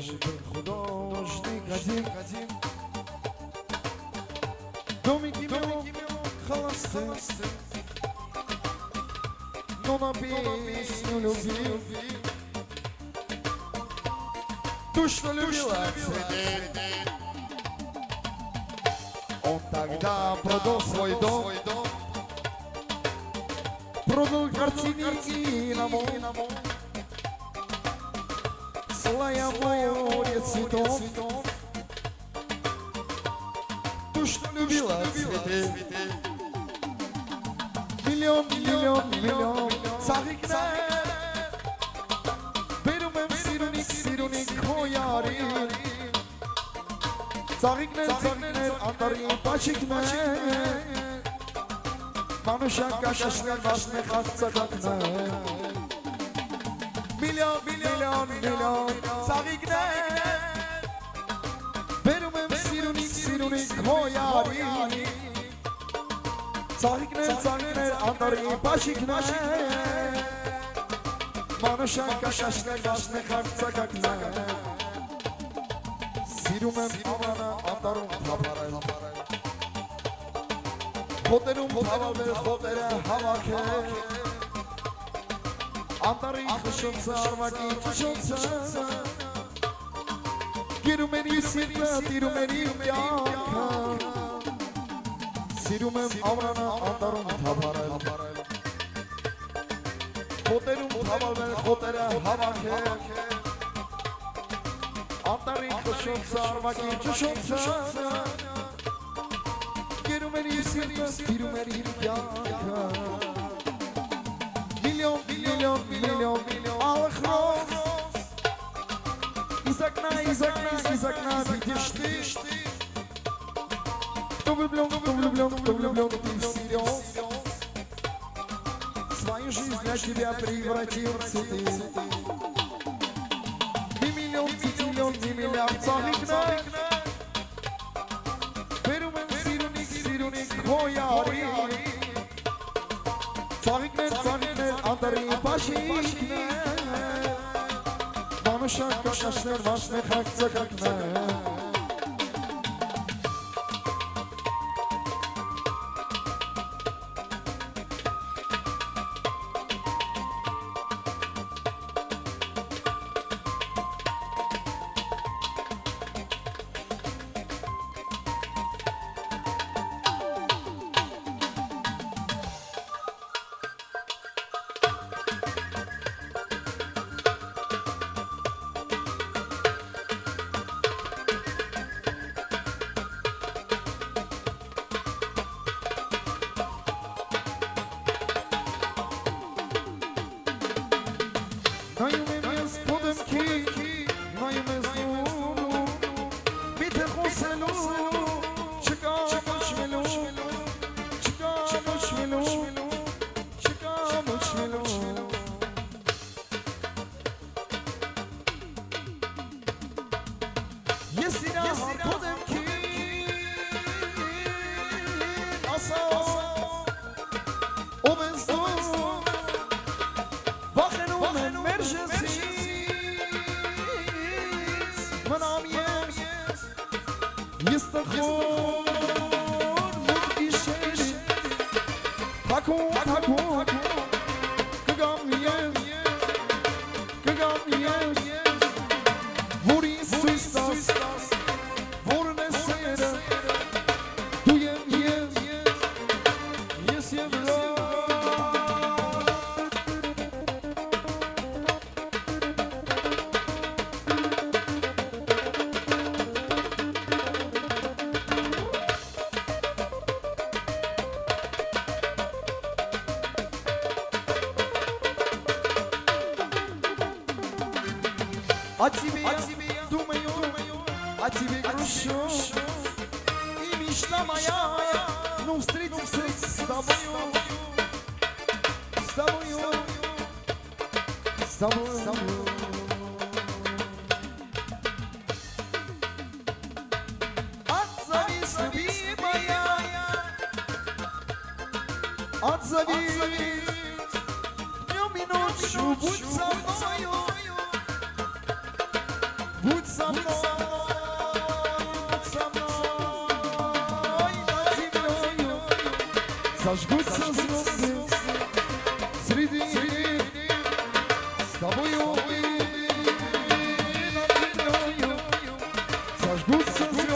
خدا وجدی قدیم دومی که خلاسته نونا بیس نلوبی Душ любила цветы. Он тогда продал свой дом, продал картины и намон, слая море цветов. Душ любила цветы. Миллион, миллион, миллион царикler. Ծաղիկներ, անդարի պաչիկներ Մանուշան կաշաշներ, մաշներ, խաղցակակներ Միլիոն, միլիոն, միլիոն ծաղիկներ Բերում եմ սիրունիկ հոյարի Ծաղիկներ, անդարի պաչիկներ Մանուշան կաշաշներ, մաշներ, խաղցակակներ Սիրում եմ ամանը անտարում թապարել Խոտերում թավալվել խոտերը հավաքել Անտարի խշոնցը արվակի ճշոնցը Գերում են իր սիրտը, տիրում են իր կյանքը Սիրում եմ ամանը անտարում թապարել Խոտերում թավալվել խոտերը հավաքել Անտարի խշոնցը, արվակի ճշոնցը Գերում են իր սիրտը, տիրում են իր կյանքը Միլիոն, միլիոն, միլիոն, ալխրոց Իզակնա, դիշտի Кто влюблен, ты в серьез Свою жизнь для тебя превратил в цветы Миллиард ծաղիկներ Բերում եմ սիրունիկ հոյարի Ծաղիկներ, անդարի պաշիկներ Մանուշան կաշաշներ, մաշներ, խաղցակակներ Նայում եմ ես պոդմքի, նայում ես նուրու Միթե խոսելու, չկա մոչվելու Ես իրար պոդմքի, ասա ով ես դու Ես տխոր մուտ իշեր Հակում Կգամ ես Որ ինձ սույս տաս Որն է սերը Դու եմ ես եմ А тебе я думаю, а тебе грущу И мечта моя, ну встретиться с тобою Отзовись, любимая Отзовись Днем и ночью будь со мною Budь со мной, над землею зажгутся звезды среди с тобою над землею зажгутся звезды.